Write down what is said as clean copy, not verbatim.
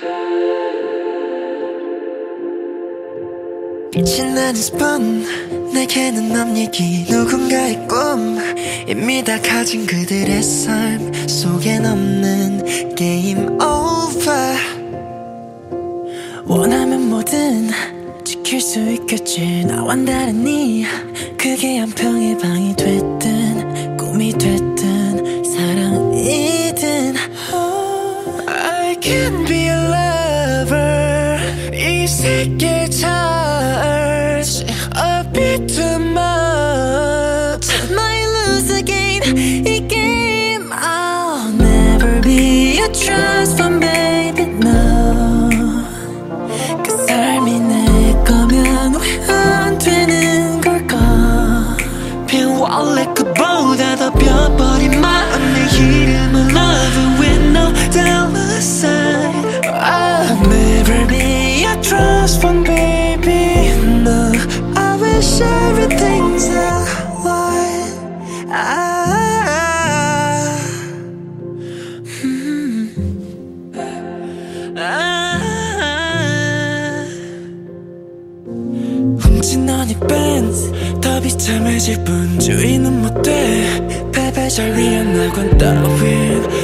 빛이 나는 스폰 내게는 남 얘기 누군가의 꿈 이미 다 가진 그들의 삶 속엔 없는 게임 over 원하면 뭐든 지킬 수 있겠지 나와는 다르니 그게 한 평의 방이 됐든 꿈이 됐든 사랑이든 I can be a lover 이 세계 charge a bit too much might lose again 이 게임 I'll never be a trust fund baby no 그 삶이 내 거면 왜 안 되는 걸까 빈 원래 그보다 더 벼버린 마음 내 이름은 love with no dollar sign I'll never be a trust fund baby no I wish everything's alright 훔친 너의 밴드 더 비참해질 뿐 주인은 못돼 패배절 위한 낙원 따윈